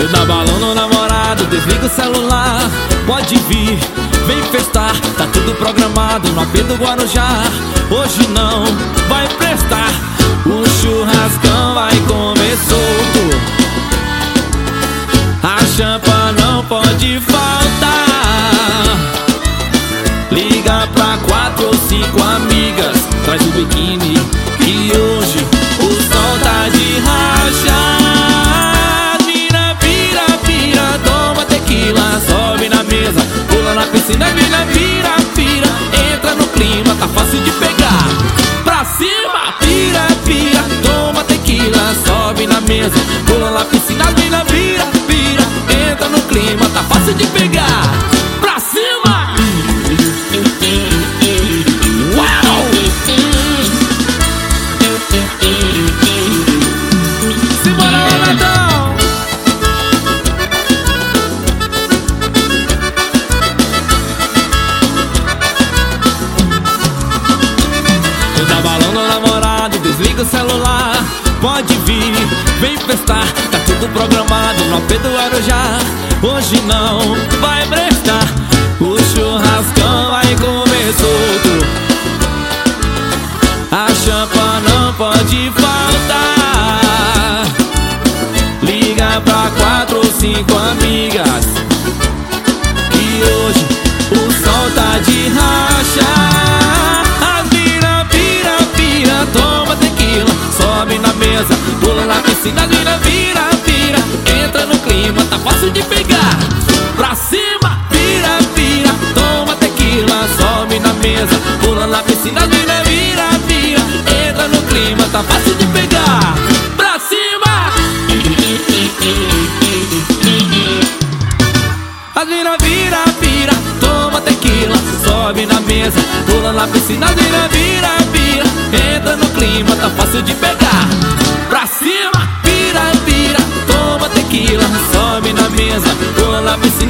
Dá balão no namorado, desliga o celular. Pode vir, vem festar. Tá tudo programado no AP do Guarujá. Hoje não vai prestar. O churrascão vai comer solto. A champa não pode faltar. Liga pra 4 ou 5 amigas. Traz o biquíni que hoje o sol tá de racha. Sobe na mesa, pula na piscina, mina, vira, vira. Entra no clima, tá fácil de pegar. Pra cima, vira, vira. Toma tequila, sobe na mesa, pula na piscina, mina, vira, vira. Entra no clima, tá fácil de pegar. Pra cima. Uau! Simbora lá, Natão. Dá balão no namorado, desliga o celular. Pode vir, vem festar. Tá tudo programado no AP do Guarujá. Hoje não vai prestar. O churrascão vai comer solto. A champa não pode faltar. Liga pra 4 ou 5 amigas que hoje o sol tá de racha. Toma tequila, sobe na mesa, pula na piscina, vira, vira, vira. Entra no clima, tá fácil de pegar. Pra cima, vira, vira. Toma tequila, sobe na mesa, pula na piscina, vira, vira, vira. Entra no clima, tá fácil de pegar. Pra cima. As mina, vira, vira. Toma tequila, sobe na mesa, pula na piscina, vira, vira, vira. Entra no clima, tá fácil de pegar. Pra cima, vira, vira. Toma tequila, sobe na mesa, pula na piscina.